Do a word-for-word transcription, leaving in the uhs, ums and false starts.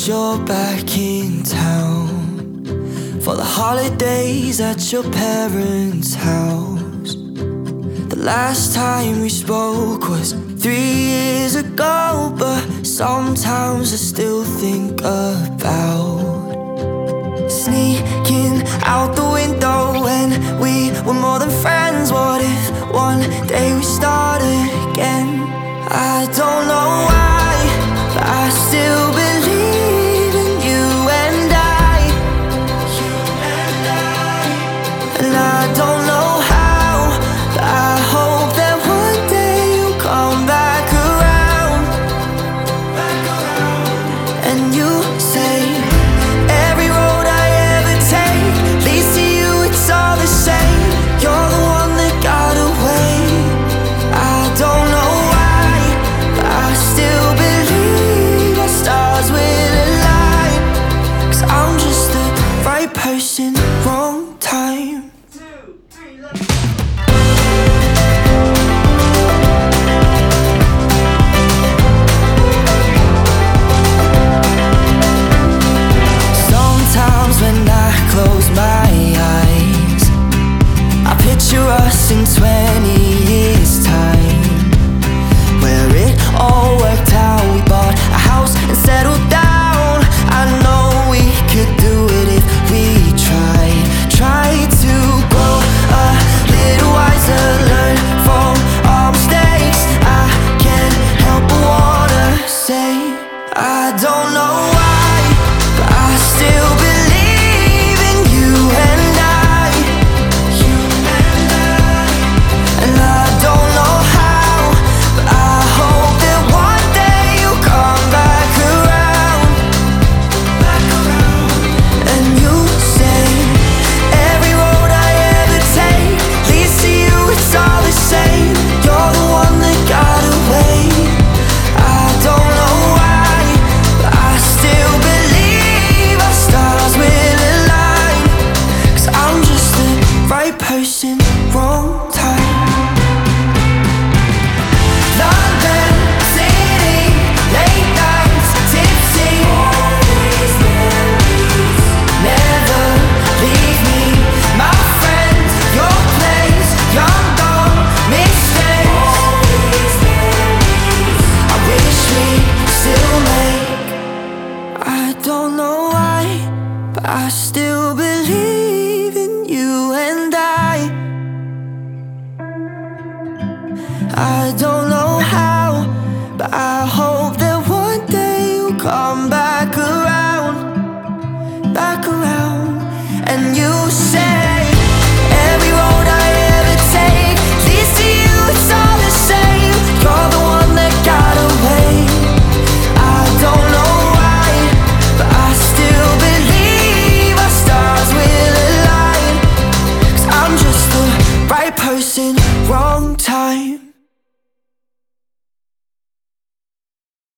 'cause you're back in town for the holidays at your parents' house. The last time we spoke was three years ago, but sometimes I still think about sneaking out the window when we were more than friends. What if one day we started again? I don't know why, but I still believe in you and I. You and I. And I don't know how, but I hope that one day you'll come back around, back around. And you say every road I ever take leads to you, it's all the same. You're the one that got away. I don't know why, but I still believe our stars will align, 'cause I'm just the right person, wrong time. Sometimes when I close my eyes, I picture us in twenty years time, where it all worked out. We bought a house and settled down. I know we could do it if we tried. Try to grow a little wiser, learn from our mistakes. I can't help but wanna say I don't know why, but I still believe in you and I. You and I. And I don't know how, but I hope that one day you'll come back around, back around. And you say every road I ever take leads to you, it's all the same. You're the one that got away. I don't know why, but I still believe our stars will align, 'cause I'm just the right person, wrong time. London City, late nights, tipsy. Always memories, never leave me. My friend, your place, young dumb mistakes. Always memories, I wish we still make. I don't know why, but I still believe